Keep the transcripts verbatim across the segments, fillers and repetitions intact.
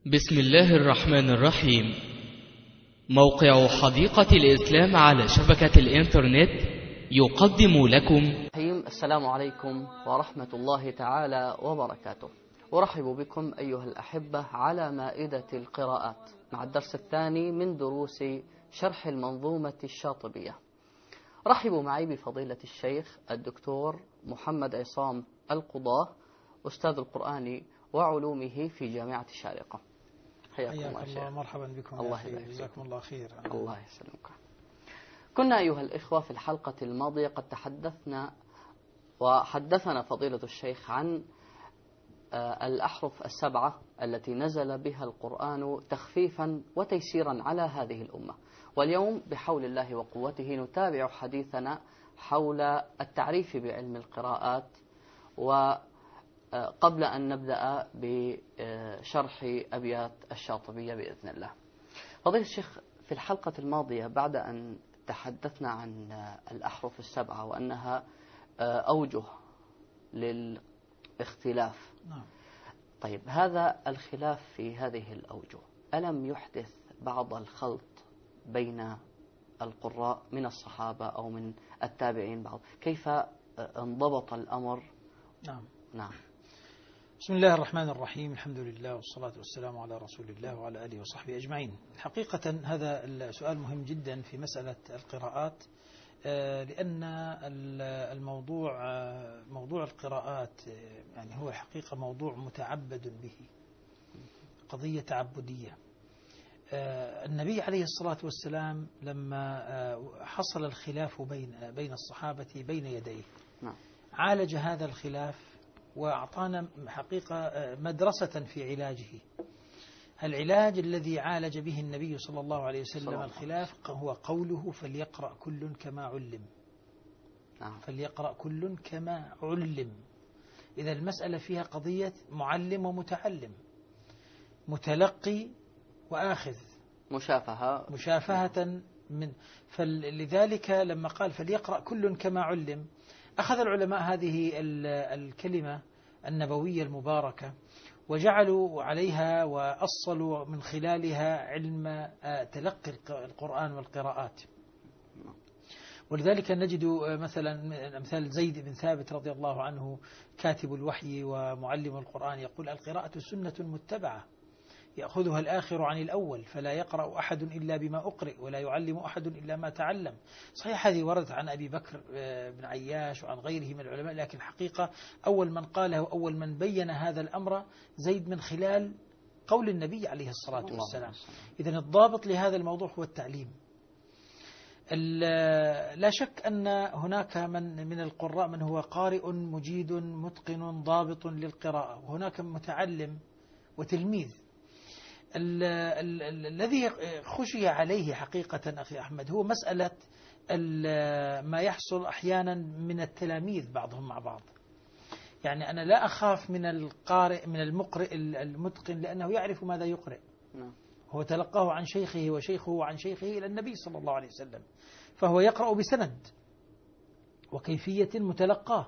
بسم الله الرحمن الرحيم. موقع حديقة الإسلام على شبكة الإنترنت يقدم لكم. السلام عليكم ورحمة الله تعالى وبركاته. أرحب بكم أيها الأحبة على مائدة القراءات مع الدرس الثاني من دروس شرح المنظومة الشاطبية. رحبوا معي بفضيلة الشيخ الدكتور محمد عصام القضاة، أستاذ القرآن وعلومه في جامعة الشارقة. حياكم الله، مرحبا بكم. الله يا أخي، جزاكم الله خير. الله يسلمك. كنا أيها الإخوة في الحلقة الماضية قد تحدثنا وحدثنا فضيلة الشيخ عن الأحرف السبعة التي نزل بها القرآن تخفيفا وتيسيرا على هذه الأمة، واليوم بحول الله وقوته نتابع حديثنا حول التعريف بعلم القراءات. وقبل أن نبدأ بشرح أبيات الشاطبية بإذن الله، فضيلة الشيخ في الحلقة الماضية بعد أن تحدثنا عن الأحرف السبعة وأنها أوجه للاختلاف، نعم. طيب هذا الخلاف في هذه الأوجه ألم يحدث بعض الخلط بين القراء من الصحابة أو من التابعين بعض؟ كيف انضبط الأمر؟ نعم نعم. بسم الله الرحمن الرحيم، الحمد لله والصلاة والسلام على رسول الله وعلى آله وصحبه أجمعين. حقيقة هذا السؤال مهم جدا في مسألة القراءات، لأن الموضوع موضوع القراءات يعني هو حقيقة موضوع متعبد به، قضية تعبدية. النبي عليه الصلاة والسلام لما حصل الخلاف بين بين الصحابة بين يديه عالج هذا الخلاف وأعطانا حقيقة مدرسة في علاجه. العلاج الذي عالج به النبي صلى الله عليه وسلم الخلاف هو قوله فليقرأ كل كما علم. فليقرأ كل كما علم. إذا المسألة فيها قضية معلم ومتعلم، متلقي وآخذ، مشافهة مشافهة من. فلذلك لما قال فليقرأ كل كما علم، أخذ العلماء هذه الكلمة النبوية المباركة وجعلوا عليها وأصلوا من خلالها علم تلقي القرآن والقراءات. ولذلك نجد مثلا أمثال زيد بن ثابت رضي الله عنه كاتب الوحي ومعلم القرآن يقول القراءة سنة متبعة يأخذها الآخر عن الأول، فلا يقرأ أحد إلا بما أقرئ ولا يعلم أحد إلا ما تعلم. صحيح هذه وردت عن أبي بكر بن عياش وعن غيره من العلماء، لكن حقيقة أول من قاله وأول من بين هذا الأمر زيد من خلال قول النبي عليه الصلاة والسلام. إذن الضابط لهذا الموضوع هو التعليم. لا شك أن هناك من من القراء من هو قارئ مجيد متقن ضابط للقراءة، وهناك متعلم وتلميذ. الذي خشي عليه حقيقة أخي أحمد هو مسألة ما يحصل أحيانا من التلاميذ بعضهم مع بعض. يعني أنا لا أخاف من القارئ من المقرئ المتقن لأنه يعرف ماذا يقرئ، هو تلقاه عن شيخه وشيخه عن شيخه إلى النبي صلى الله عليه وسلم، فهو يقرأ بسند وكيفية متلقاه.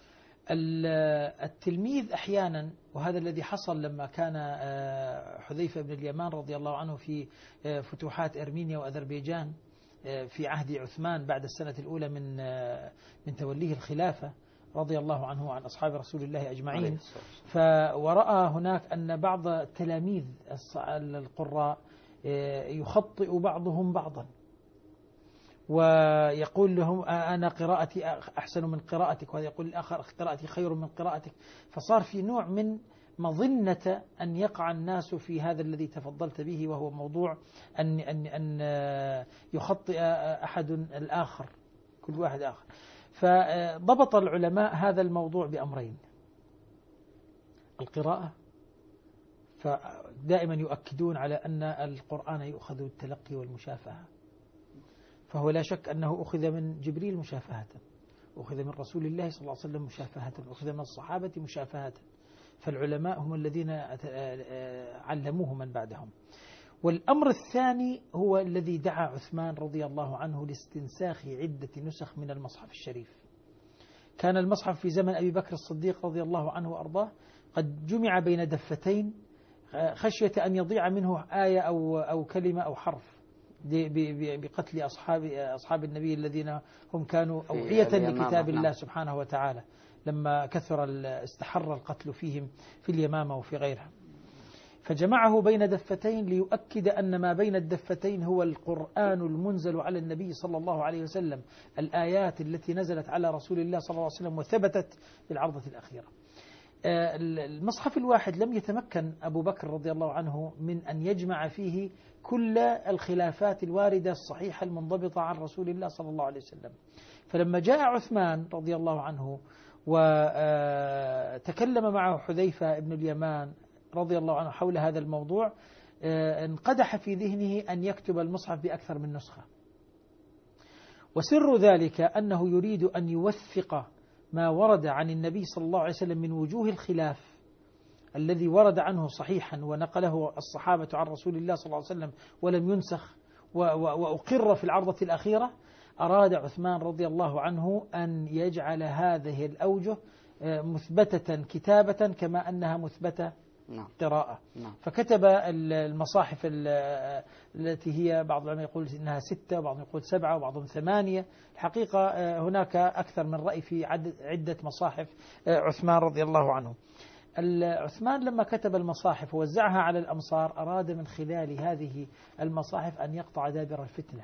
التلميذ أحيانا، وهذا الذي حصل لما كان حذيفة بن اليمان رضي الله عنه في فتوحات أرمينيا وأذربيجان في عهد عثمان بعد السنة الأولى من من توليه الخلافة رضي الله عنه وعن أصحاب رسول الله أجمعين، ورأى هناك أن بعض تلاميذ القراء يخطئ بعضهم بعضا ويقول لهم أنا قراءتي أحسن من قراءتك، وهذا يقول الآخر قراءتي خير من قراءتك. فصار في نوع من مظنة أن يقع الناس في هذا الذي تفضلت به، وهو موضوع أن أن أن يخطئ أحد الآخر، كل واحد آخر. فضبط العلماء هذا الموضوع بأمرين: القراءة، فدائما يؤكدون على أن القرآن يؤخذ التلقي والمشافهة، فهو لا شك أنه أخذ من جبريل مشافهة، أخذ من رسول الله صلى الله عليه وسلم مشافهة، أخذ من الصحابة مشافهة، فالعلماء هم الذين علموه من بعدهم. والأمر الثاني هو الذي دعا عثمان رضي الله عنه لاستنساخ عدة نسخ من المصحف الشريف. كان المصحف في زمن أبي بكر الصديق رضي الله عنه وأرضاه قد جمع بين دفتين خشية أن يضيع منه آية أو أو كلمة أو حرف بقتل أصحاب أصحاب النبي الذين هم كانوا أوعية لكتاب الله سبحانه وتعالى لما كثر استحر القتل فيهم في اليمامة وفي غيرها. فجمعه بين دفتين ليؤكد أن ما بين الدفتين هو القرآن المنزل على النبي صلى الله عليه وسلم، الآيات التي نزلت على رسول الله صلى الله عليه وسلم وثبتت بالعرضة الأخيرة. المصحف الواحد لم يتمكن أبو بكر رضي الله عنه من أن يجمع فيه كل الخلافات الواردة الصحيحة المنضبطة عن رسول الله صلى الله عليه وسلم. فلما جاء عثمان رضي الله عنه وتكلم معه حذيفة بن اليمان رضي الله عنه حول هذا الموضوع، انقدح في ذهنه أن يكتب المصحف بأكثر من نسخة، وسر ذلك أنه يريد أن يوثق ما ورد عن النبي صلى الله عليه وسلم من وجوه الخلاف الذي ورد عنه صحيحا ونقله الصحابة عن رسول الله صلى الله عليه وسلم ولم ينسخ وأقر في العرضة الأخيرة. أراد عثمان رضي الله عنه أن يجعل هذه الأوجه مثبتة كتابة كما أنها مثبتة نعم. قراءة. نعم. فكتب المصاحف التي هي بعض العلماء يقول إنها ستة وبعضهم يقول سبعة وبعضهم ثمانية. الحقيقة هناك أكثر من رأي في عدة مصاحف عثمان رضي الله عنه. عثمان لما كتب المصاحف ووزعها على الأمصار أراد من خلال هذه المصاحف أن يقطع دابر الفتنة.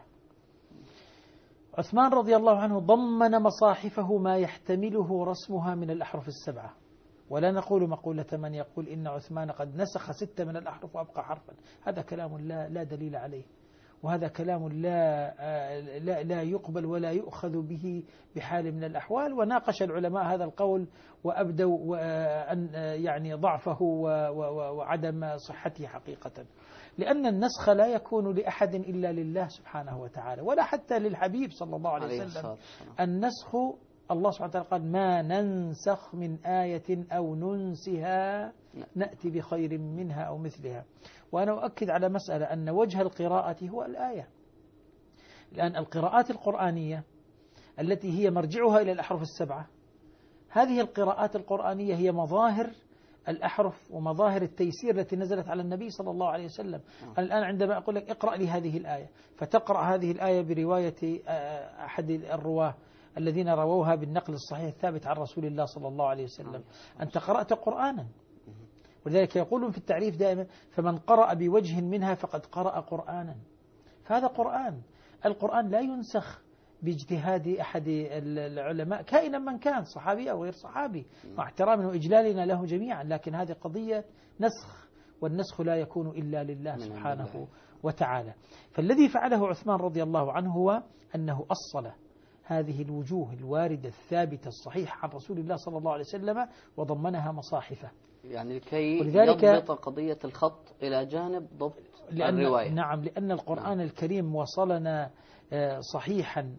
عثمان رضي الله عنه ضمن مصاحفه ما يحتمله رسمها من الأحرف السبعة، ولا نقول مقولة من يقول إن عثمان قد نسخ ستة من الأحرف وأبقى حرفا. هذا كلام لا, لا دليل عليه، وهذا كلام لا, لا, لا يقبل ولا يؤخذ به بحال من الأحوال. وناقش العلماء هذا القول وأبدوا أن يعني ضعفه وعدم صحته حقيقة، لأن النسخ لا يكون لأحد إلا لله سبحانه وتعالى، ولا حتى للحبيب صلى الله عليه وسلم. النسخ الله سبحانه وتعالى قال ما ننسخ من آية أو ننسها نأتي بخير منها أو مثلها. وأنا أؤكد على مسألة أن وجه القراءة هو الآية، لأن القراءات القرآنية التي هي مرجعها إلى الأحرف السبعة، هذه القراءات القرآنية هي مظاهر الأحرف ومظاهر التيسير التي نزلت على النبي صلى الله عليه وسلم. الآن عندما أقول لك اقرأ لي هذه الآية، فتقرأ هذه الآية برواية أحد الرواه الذين رووها بالنقل الصحيح الثابت عن رسول الله صلى الله عليه وسلم، أنت قرأت قرآنا. ولذلك يقولون في التعريف دائما فمن قرأ بوجه منها فقد قرأ قرآنا. فهذا قرآن. القرآن لا ينسخ باجتهاد أحد العلماء كائنا من كان، صحابي أو غير صحابي، مع احترامنا وإجلالنا له جميعا، لكن هذه قضية نسخ، والنسخ لا يكون إلا لله سبحانه وتعالى. فالذي فعله عثمان رضي الله عنه هو أنه أصل هذه الوجوه الواردة الثابتة الصحيحة عن رسول الله صلى الله عليه وسلم وضمنها مصاحفه، يعني لكي يضبط قضية الخط إلى جانب ضبط لأن الرواية. نعم، لأن القرآن نعم. الكريم وصلنا صحيحا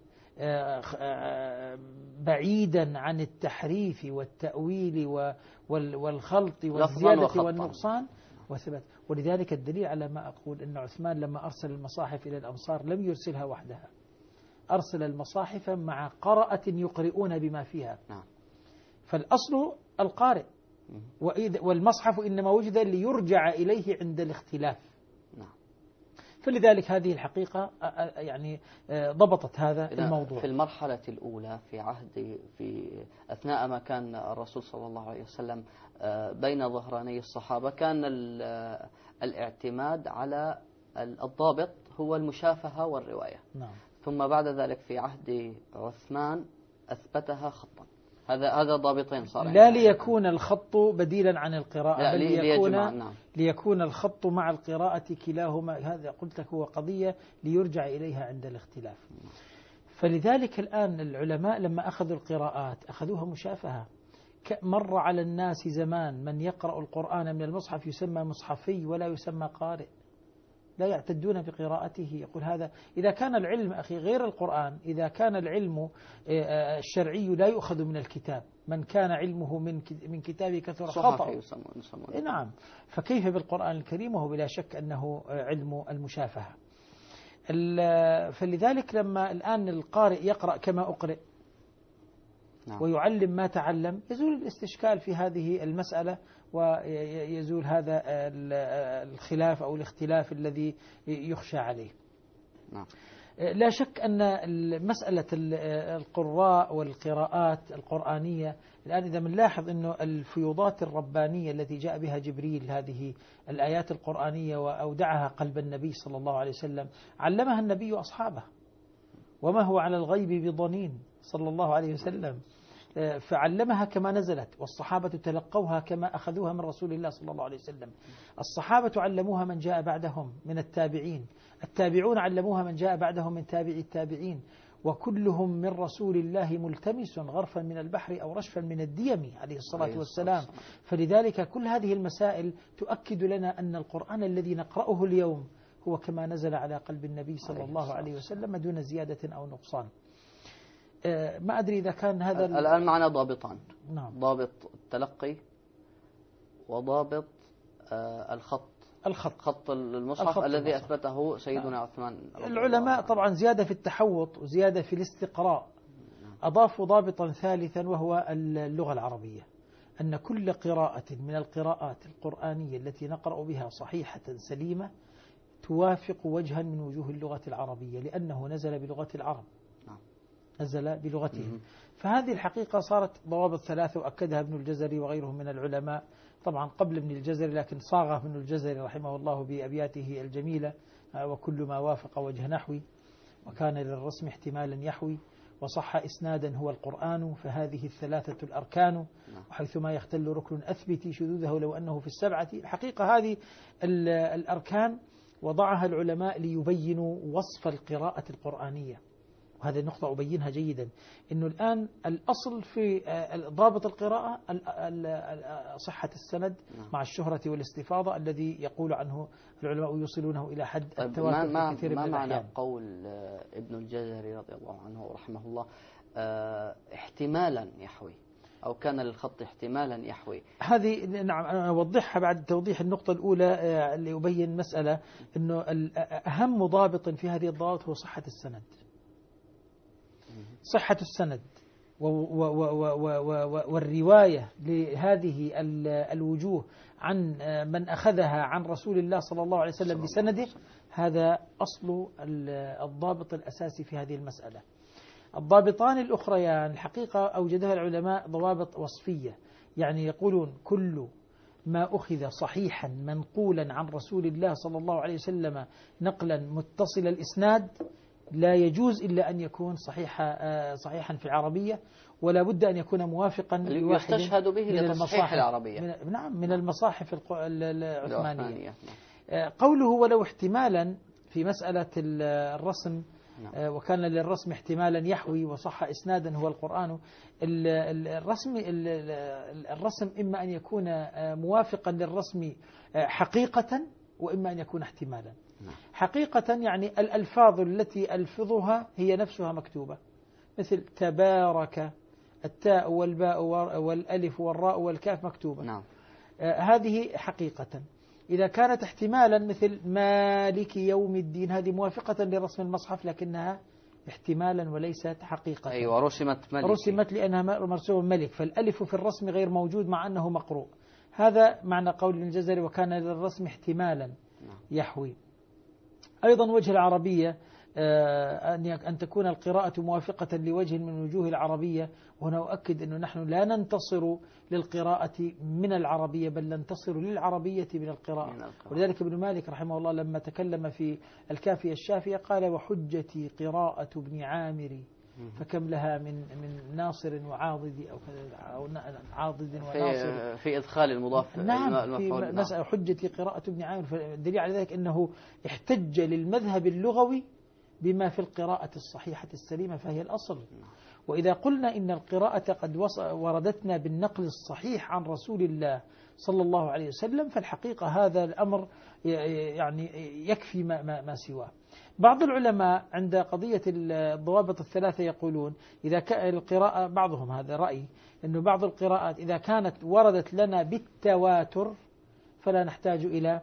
بعيدا عن التحريف والتأويل والخلط والزيادة والنقصان وثبت. ولذلك الدليل على ما أقول أن عثمان لما أرسل المصاحف إلى الأمصار لم يرسلها وحدها، أرسل المصاحف مع قراءة يقرؤون بما فيها. فالأصل القارئ، والمصحف إنما وجد ليرجع إليه عند الاختلاف. فلذلك هذه الحقيقة يعني ضبطت هذا الموضوع. في المرحلة الأولى في عهد في أثناء ما كان الرسول صلى الله عليه وسلم بين ظهراني الصحابة كان الاعتماد على الضابط هو المشافهة والرواية. نعم. ثم بعد ذلك في عهد عثمان أثبتها خطا. هذا هذا ضابطين صار. لا ليكون الخط بديلا عن القراءة، بل ليكون نعم. ليكون الخط مع القراءة كلاهما. هذا قلت لك هو قضية ليرجع إليها عند الاختلاف. فلذلك الآن العلماء لما أخذوا القراءات أخذوها مشافهة. مر على الناس زمان من يقرأ القرآن من المصحف يسمى مصحفي ولا يسمى قارئ، لا يعتدون بقراءته. يقول هذا إذا كان العلم أخي غير القرآن، إذا كان العلم الشرعي لا يؤخذ من الكتاب، من كان علمه من من كتابه كثر خطأ. نعم، فكيف بالقرآن الكريم؟ وهو بلا شك أنه علم المشافهة. فلذلك لما الآن القارئ يقرأ كما أقرئ، نعم. ويعلم ما تعلم، يزول الاستشكال في هذه المسألة، ويزول هذا الخلاف أو الاختلاف الذي يخشى عليه. نعم. لا شك أن مسألة القراء والقراءات القرآنية الآن إذا بنلاحظ أنه الفيوضات الربانية التي جاء بها جبريل، هذه الآيات القرآنية وأودعها قلب النبي صلى الله عليه وسلم، علمها النبي أصحابه، وما هو على الغيب بضنين صلى الله عليه وسلم، فعلمها كما نزلت، والصحابة تلقوها كما أخذوها من رسول الله صلى الله عليه وسلم. الصحابة علموها من جاء بعدهم من التابعين، التابعون علموها من جاء بعدهم من تابع التابعين، وكلهم من رسول الله ملتمس غرفا من البحر أو رشفا من الديم عليه الصلاة والسلام. فلذلك كل هذه المسائل تؤكد لنا أن القرآن الذي نقرأه اليوم هو كما نزل على قلب النبي صلى الله عليه وسلم دون زيادة أو نقصان. ما أدري إذا كان هذا الآن معنا ضابطان. نعم. ضابط التلقي وضابط آه الخط الخط خط المصحف الخط الذي المصحف. أثبته سيدنا نعم. عثمان. العلماء طبعا زيادة في التحوط وزيادة في الاستقراء أضافوا ضابطا ثالثا وهو اللغة العربية، أن كل قراءة من القراءات القرآنية التي نقرأ بها صحيحة سليمة توافق وجها من وجوه اللغة العربية، لأنه نزل بلغة العرب، نزل بلغتهم. فهذه الحقيقة صارت ضوابط ثلاثة وأكدها ابن الجزري وغيره من العلماء، طبعا قبل ابن الجزري، لكن صاغه ابن الجزري رحمه الله بأبياته الجميلة: وكل ما وافق وجه نحوي، وكان للرسم احتمالا يحوي، وصح إسنادا هو القرآن، فهذه الثلاثة الأركان، وحيثما يختل ركن أثبتي شذوذه لو أنه في السبعة. الحقيقة هذه الأركان وضعها العلماء ليبينوا وصف القراءة القرآنية، وهذه النقطة أبينها جيدا، أنه الآن الأصل في ضابط القراءة صحة السند مع الشهرة والاستفاضة الذي يقول عنه العلماء يوصلونه إلى حد التواتر في كثير من الأحيان. ما معنى قول ابن الجزري رضي الله عنه ورحمه الله احتمالا يحوي، أو كان للخط احتمالا يحوي؟ هذه نعم أنا أوضحها بعد توضيح النقطة الأولى اللي يبين مسألة أنه أهم ضابط في هذه الضوابط هو صحة السند، صحة السند والرواية لهذه الوجوه عن من أخذها عن رسول الله صلى الله عليه وسلم بسنده، هذا أصل الضابط الأساسي في هذه المسألة. الضابطان الأخريان الحقيقة أوجدها العلماء ضوابط وصفية، يعني يقولون كل ما أخذ صحيحا منقولا عن رسول الله صلى الله عليه وسلم نقلا متصل الإسناد لا يجوز إلا أن يكون صحيحا صحيحا في العربية، ولا بد أن يكون موافقا لواحد يستشهد به لتصحيح العربية. من نعم من المصاحف العثمانية. قوله ولو احتمالا في مسألة الرسم، نعم. وكان للرسم احتمالا يحوي وصح إسنادا هو القرآن. الرسم الرسم إما أن يكون موافقا للرسم حقيقة، وإما أن يكون احتمالا. حقيقة يعني الألفاظ التي ألفظها هي نفسها مكتوبة، مثل تبارك، التاء والباء والألف والراء والكاف مكتوبة. نعم. آه هذه حقيقة. إذا كانت احتمالا مثل مالك يوم الدين، هذه موافقة لرسم المصحف لكنها احتمالا وليست حقيقة. أيوة رسمت ملك، رسمت لأنها مرسوم ملك، فالألف في الرسم غير موجود مع أنه مقروء. هذا معنى قول ابن الجزري وكان للرسم احتمالا يحوي. أيضا وجه العربية، أن تكون القراءة موافقة لوجه من وجوه العربية، وهنا أؤكد أنه نحن لا ننتصر للقراءة من العربية، بل ننتصر للعربية من القراءة. ولذلك ابن مالك رحمه الله لما تكلم في الكافية الشافية قال: وحجتي قراءة ابن عامر فكم لها من من ناصر وعاضد أو أو عاضد وناصر في, في إدخال المضاف. نعم في مسألة حجتي قراءة ابن عامر. فالدليل على ذلك أنه احتج للمذهب اللغوي بما في القراءة الصحيحة السليمة، فهي الأصل. وإذا قلنا إن القراءة قد وردتنا بالنقل الصحيح عن رسول الله صلى الله عليه وسلم، فالحقيقة هذا الأمر يعني يكفي ما, ما, ما سواه. بعض العلماء عند قضية الضوابط الثلاثة يقولون إذا كان القراءة، بعضهم هذا رأي، أنه بعض القراءات إذا كانت وردت لنا بالتواتر فلا نحتاج إلى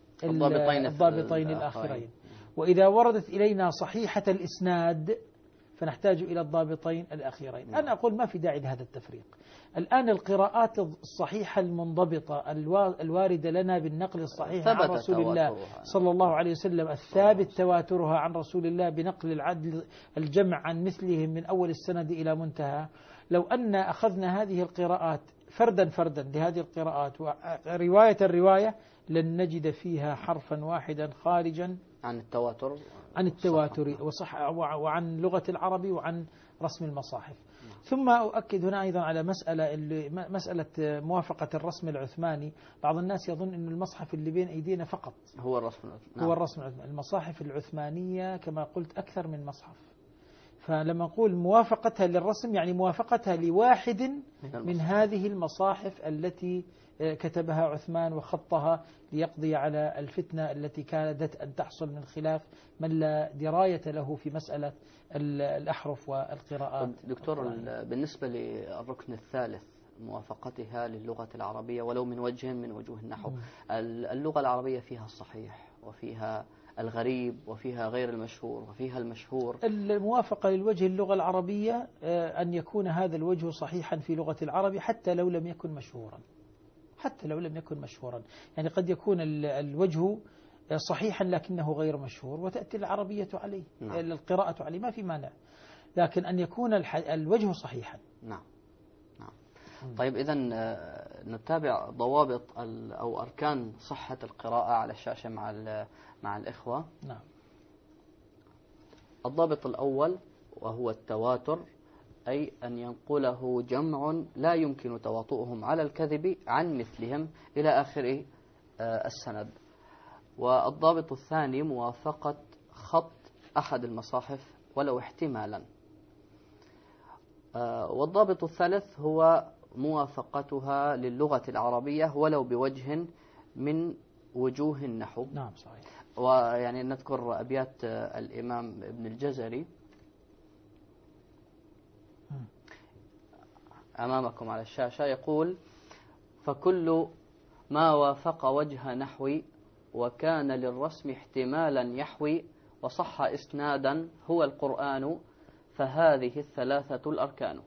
الضابطين, الضابطين الآخرين، وإذا وردت إلينا صحيحة الإسناد فنحتاج إلى الضابطين الأخيرين. نعم. أنا أقول ما في داعي لهذا التفريق. الآن القراءات الصحيحة المنضبطة الواردة لنا بالنقل الصحيح عن رسول الله صلى الله عليه وسلم الثابت تواترها عن رسول الله بنقل العدل الجمع عن مثلهم من أول السند إلى منتهى. لو أن أخذنا هذه القراءات فردا فردا لهذه القراءات ورواية الرواية لن نجد فيها حرفا واحدا خارجا عن التواتر عن التواتر وصح وعن لغة العربي وعن رسم المصاحف. ثم أؤكد هنا أيضا على مسألة مسألة موافقة الرسم العثماني. بعض الناس يظن أن المصحف اللي بين أيدينا فقط هو الرسم العثماني. هو الرسم العثماني. المصاحف العثمانية كما قلت أكثر من مصحف، فلما نقول موافقتها للرسم يعني موافقتها لواحد من هذه المصاحف التي كتبها عثمان وخطها ليقضي على الفتنة التي كادت أن تحصل من خلاف من لا دراية له في مسألة الأحرف والقراءات. دكتور، بالنسبة للركن الثالث موافقتها للغة العربية ولو من وجه من وجوه النحو، اللغة العربية فيها الصحيح وفيها الغريب وفيها غير المشهور وفيها المشهور. الموافقة للوجه اللغة العربية أن يكون هذا الوجه صحيحا في لغة العرب حتى لو لم يكن مشهورا، حتى لو لم يكن مشهورا. يعني قد يكون الوجه صحيحا لكنه غير مشهور وتأتي العربية عليه. نعم. القراءة عليه ما في مانع، لكن أن يكون الوجه صحيحا. نعم نعم. طيب إذن نتابع ضوابط أو أركان صحة القراءة على الشاشة مع مع الإخوة. نعم. الضابط الأول وهو التواتر، أي أن ينقله جمع لا يمكن تواطؤهم على الكذب عن مثلهم إلى آخر السند. والضابط الثاني موافقة خط أحد المصاحف ولو احتمالا. والضابط الثالث هو موافقتها للغة العربية ولو بوجه من وجوه النحو. نعم صحيح. ويعني نذكر أبيات الإمام ابن الجزري أمامكم على الشاشة، يقول: فكل ما وافق وجه نحوي وكان للرسم احتمالا يحوي وصح إسنادا هو القرآن فهذه الثلاثة الأركان.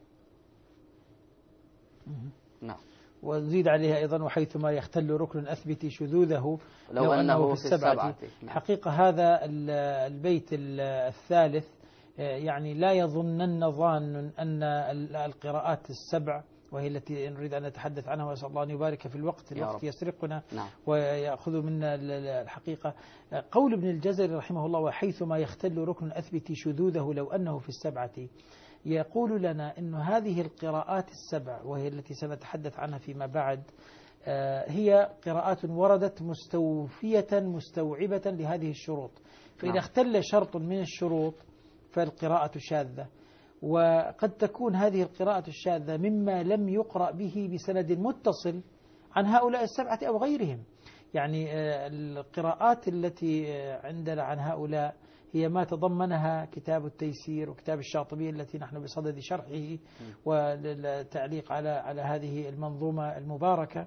نعم. ونزيد عليها أيضا: وحيثما يختل ركن أثبت شذوذه لو, لو أنه في السبعة. نعم. حقيقة هذا البيت الثالث يعني لا يظنن ظان أن القراءات السبع وهي التي نريد أن نتحدث عنها، وأسأل الله أن يبارك في الوقت، الوقت يسرقنا. نعم. ويأخذ منا الحقيقة. قول ابن الجزري رحمه الله: وحيثما يختل ركن أثبت شذوذه لو أنه في السبعة، يقول لنا أن هذه القراءات السبع وهي التي سنتحدث عنها فيما بعد هي قراءات وردت مستوفية مستوعبة لهذه الشروط. فإذا اختل شرط من الشروط فالقراءة شاذة، وقد تكون هذه القراءة الشاذة مما لم يقرأ به بسند متصل عن هؤلاء السبعة أو غيرهم. يعني القراءات التي عندنا عن هؤلاء هي ما تضمنها كتاب التيسير وكتاب الشاطبي التي نحن بصدد شرحه والتعليق على على هذه المنظومة المباركة.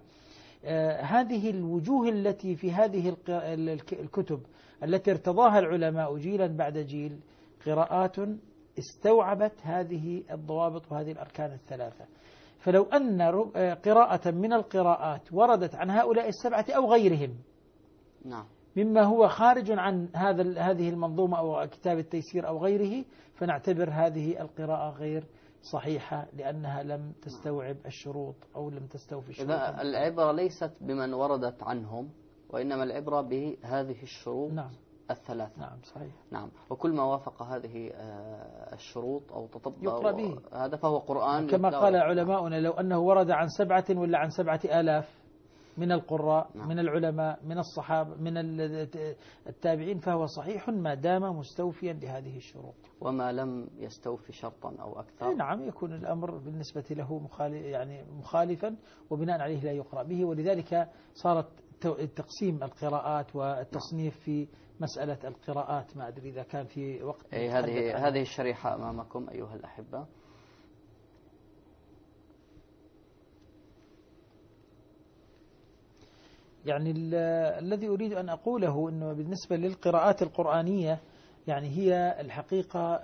هذه الوجوه التي في هذه الكتب التي ارتضاها العلماء جيلا بعد جيل قراءات استوعبت هذه الضوابط وهذه الأركان الثلاثة. فلو أن قراءة من القراءات وردت عن هؤلاء السبعة أو غيرهم، نعم، مما هو خارج عن هذا هذه المنظومة أو كتاب التيسير أو غيره، فنعتبر هذه القراءة غير صحيحة لأنها لم تستوعب الشروط أو لم تستوفي الشروط. إذا العبرة ليست بمن وردت عنهم، وإنما العبرة بهذه الشروط. نعم. الثلاثة. نعم صحيح. نعم. وكل ما وافق هذه الشروط أو تطبق يقرأ به، هذا فهو قرآن. كما قال علماؤنا: لو أنه ورد عن سبعة ولا عن سبعة آلاف من القراء. نعم. من العلماء من الصحابة من التابعين فهو صحيح ما دام مستوفيا لهذه الشروط. وما لم يستوفي شرطا أو أكثر، نعم، يكون الأمر بالنسبة له مخالف يعني مخالفا وبناء عليه لا يقرأ به. ولذلك صارت تقسيم القراءات والتصنيف في مسألة القراءات. ما أدري إذا كان في وقت. أي هذه هذه الشريحة أمامكم أيها الأحبة. يعني الذي أريد أن أقوله أنه بالنسبة للقراءات القرآنية يعني هي الحقيقة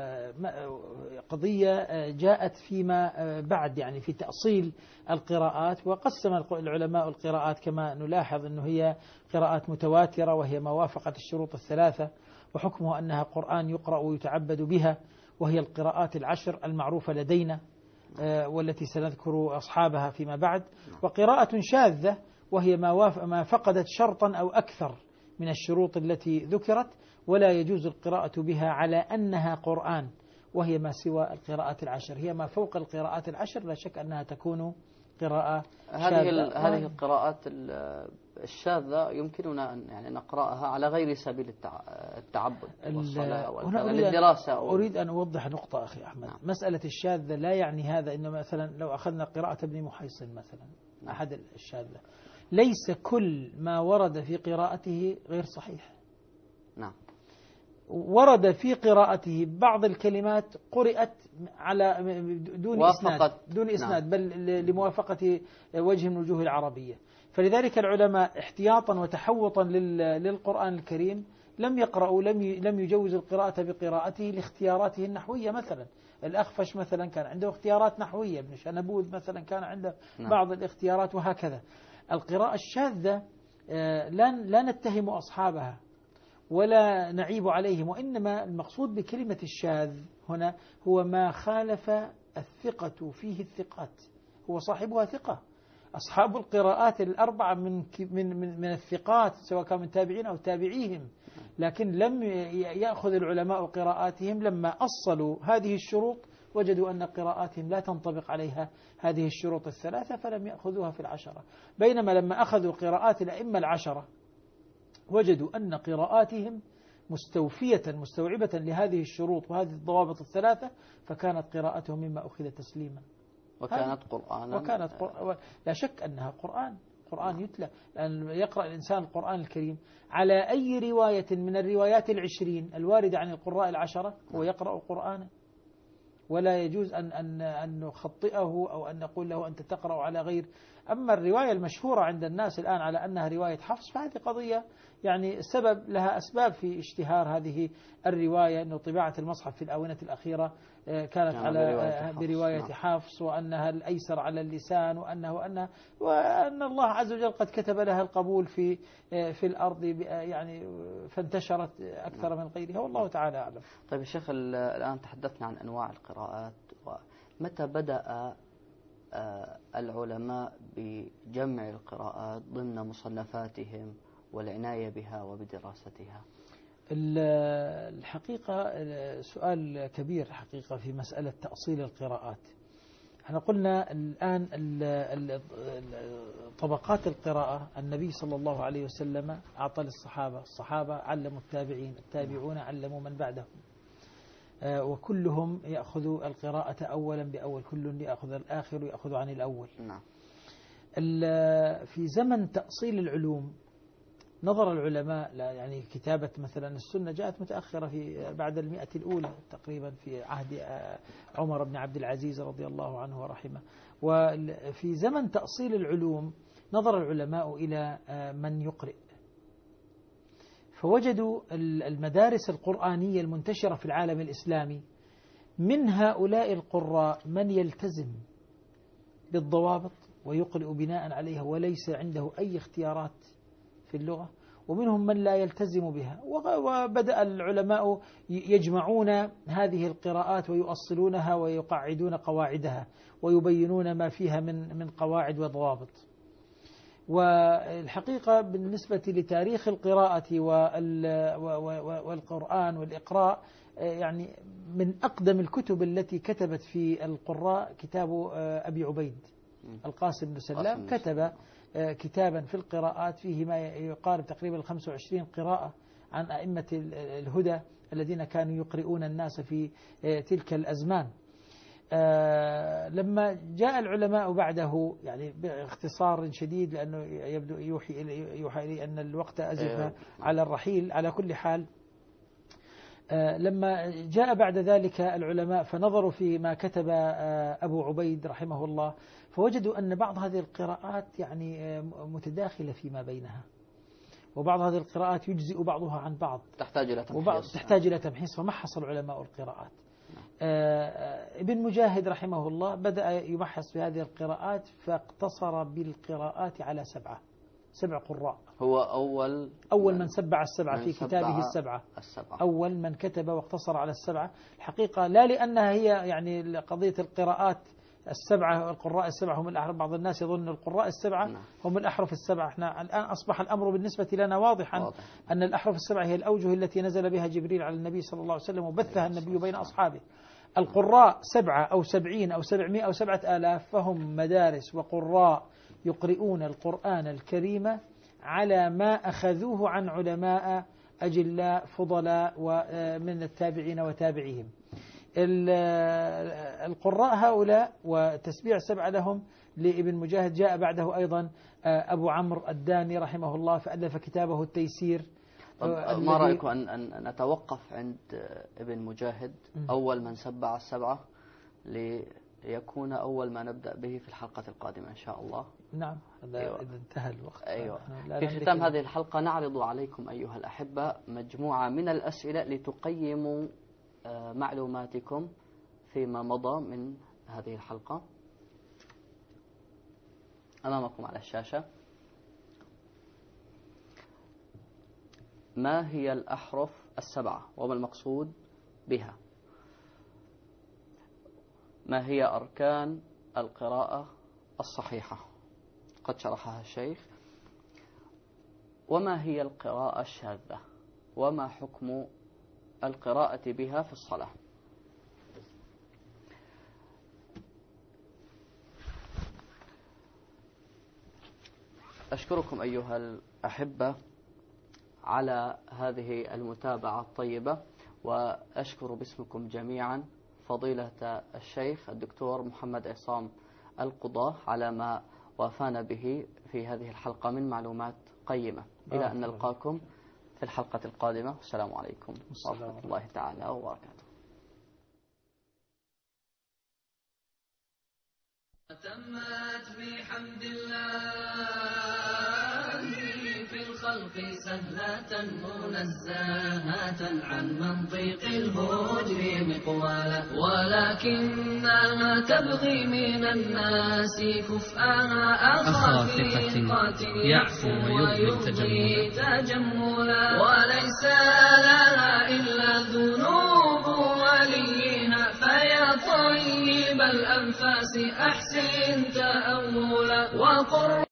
قضية جاءت فيما بعد، يعني في تأصيل القراءات. وقسم العلماء القراءات كما نلاحظ أنه هي قراءات متواترة، وهي ما وافقت الشروط الثلاثة، وحكمها أنها قرآن يقرأ ويتعبد بها، وهي القراءات العشر المعروفة لدينا والتي سنذكر أصحابها فيما بعد. وقراءة شاذة وهي ما ما فقدت شرطا أو أكثر من الشروط التي ذكرت، ولا يجوز القراءة بها على أنها قرآن، وهي ما سوى القراءات العشر، هي ما فوق القراءات العشر لا شك أنها تكون قراءة هذه هذه القراءات الشاذة يمكننا أن يعني نقرأها على غير سبيل التعبد والصلاة والدراسة. أريد أن أوضح نقطة أخي أحمد. نعم. مسألة الشاذة لا يعني هذا إنه مثلا لو أخذنا قراءة ابن محيصن مثلا، نعم. أحد الشاذة، ليس كل ما ورد في قراءته غير صحيح. نعم. ورد في قراءته بعض الكلمات قرأت على دون إسناد دون إسناد، نعم. بل لموافقة وجه من وجوه العربية. فلذلك العلماء احتياطا وتحوطا للقرآن الكريم لم يقرأوا لم لم يجوزوا القراءة بقراءته لاختياراته النحوية. مثلا الأخفش مثلا كان عنده اختيارات نحوية، ابن شنبوذ مثلا كان عنده نعم. بعض الاختيارات، وهكذا. القراءة الشاذة لا لا نتهم أصحابها ولا نعيب عليهم، وإنما المقصود بكلمة الشاذ هنا هو ما خالف الثقة فيه الثقات، هو صاحبها ثقة. أصحاب القراءات الأربعة من من من, من الثقات، سواء كان من تابعين أو تابعيهم، لكن لم يأخذ العلماء قراءاتهم لما أصلوا هذه الشروط وجدوا أن قراءاتهم لا تنطبق عليها هذه الشروط الثلاثة، فلم يأخذوها في العشرة. بينما لما أخذوا قراءات الأئمة العشرة وجدوا أن قراءاتهم مستوفية مستوعبة لهذه الشروط وهذه الضوابط الثلاثة، فكانت قراءتهم مما أخذ تسليما، وكانت قرآنا وكانت قرآن. لا شك أنها قرآن قرآن يتلى، لأن يقرأ الإنسان القرآن الكريم على أي رواية من الروايات العشرين الواردة عن القراء العشرة هو يقرأ قرآنا، ولا يجوز أن أن أن نخطئه أو أن نقول له أنت تقرأ على غير. أما الرواية المشهورة عند الناس الآن على أنها رواية حفص، فهذه قضية يعني سبب لها أسباب في اشتهار هذه الرواية، أنه طباعة المصحف في الآونة الأخيرة كانت على برواية, برواية حفص، وأنها الأيسر على اللسان، وأنه وأنها وأن الله عز وجل قد كتب لها القبول في في الأرض يعني فانتشرت أكثر من غيرها، والله تعالى أعلم. طيب يا شيخ، الآن تحدثنا عن أنواع القراءات، ومتى بدأ العلماء بجمع القراءات ضمن مصنفاتهم والعناية بها وبدراستها؟ الحقيقة سؤال كبير حقيقة في مسألة تأصيل القراءات. احنا قلنا الآن طبقات القراءة، النبي صلى الله عليه وسلم أعطى للصحابة، الصحابة علموا التابعين، التابعون علموا من بعدهم، وكلهم يأخذ القراءة أولا بأول، كل يأخذ الآخر ويأخذ عن الأول. نعم. في زمن تأصيل العلوم نظر العلماء، يعني كتابة مثلا السنة جاءت متأخرة في بعد المئة الأولى تقريبا في عهد عمر بن عبد العزيز رضي الله عنه ورحمه. وفي زمن تأصيل العلوم نظر العلماء إلى من يقرئ، فوجدوا المدارس القرآنية المنتشرة في العالم الإسلامي من هؤلاء القراء من يلتزم بالضوابط ويقرئ بناء عليها وليس عنده أي اختيارات في اللغة، ومنهم من لا يلتزم بها. وبدأ العلماء يجمعون هذه القراءات ويؤصلونها ويقعدون قواعدها ويبينون ما فيها من من قواعد وضوابط. والحقيقة بالنسبة لتاريخ القراءة والقرآن والإقراء، يعني من أقدم الكتب التي كتبت في القراء كتاب أبي عبيد القاسم بن سلام، كتب كتابا في القراءات فيه ما يقارب تقريبا خمسة وعشرين قراءة عن أئمة الهدى الذين كانوا يقرؤون الناس في تلك الأزمان. لما جاء العلماء بعده، يعني باختصار شديد لأنه يبدو يوحي يوحي إلي أن الوقت أزف على الرحيل، على كل حال لما جاء بعد ذلك العلماء فنظروا في ما كتب أبو عبيد رحمه الله، فوجدوا أن بعض هذه القراءات يعني متداخلة فيما بينها، وبعض هذه القراءات يجزئ بعضها عن بعض، تحتاج إلى تمحيص تحتاج إلى تمحيص فمحص العلماء القراءات. آه ابن مجاهد رحمه الله بدأ يمحص في هذه القراءات فاقتصر بالقراءات على سبعة سبع قراء. هو أول أول من سبع السبعة من في كتابه السبعة. السبعة أول من كتب واقتصر على السبعة. الحقيقة لا لأنها هي يعني قضية القراءات السبعة القراء السبعة هم الأحرف، بعض الناس يظن القراء السبعة هم الأحرف السبعة. احنا الآن أصبح الأمر بالنسبة لنا واضحا واضح. أن الأحرف السبعة هي الأوجه التي نزل بها جبريل على النبي صلى الله عليه وسلم وبثها النبي بين أصحابه. القراء سبعة أو سبعين أو سبعمائة أو سبعة آلاف فهم مدارس وقراء يقرؤون القرآن الكريم على ما أخذوه عن علماء أجلاء فضلاء ومن التابعين وتابعيهم. القراء هؤلاء وتسبيع السبعة لهم لابن مجاهد. جاء بعده أيضا أبو عمرو الداني رحمه الله فألف كتابه التيسير. ما رأيكم أن, أن نتوقف عند ابن مجاهد أول من سبع السبعة ليكون أول ما نبدأ به في الحلقة القادمة إن شاء الله؟ نعم هذا أيوة. إذا انتهى الوقت. أيوة. في ختام هذه الحلقة نعرض عليكم أيها الأحبة مجموعة من الأسئلة لتقيموا معلوماتكم فيما مضى من هذه الحلقة. أمامكم على الشاشة. ما هي الأحرف السبعة وما المقصود بها؟ ما هي أركان القراءة الصحيحة؟ قد شرحها الشيخ. وما هي القراءة الشاذة؟ وما حكم القراءة بها في الصلاة؟ أشكركم أيها الأحبة على هذه المتابعة الطيبة، وأشكر باسمكم جميعا فضيلة الشيخ الدكتور محمد عصام القضاة على ما وافانا به في هذه الحلقة من معلومات قيمة. إلى أن نلقاكم في الحلقة القادمة. والسلام عليكم ورحمة الله تعالى وبركاته. تمت بحمد الله في الخلق سهلة منزهة عن منطق الهجر مقوالا، ولكنها تبغي من الناس كفءها أخا ثقة يعفو ويبغي تجملا، وليس لها إلا ذنوب وليها فيا طيب الأنفاس أحسن تأولا. وقر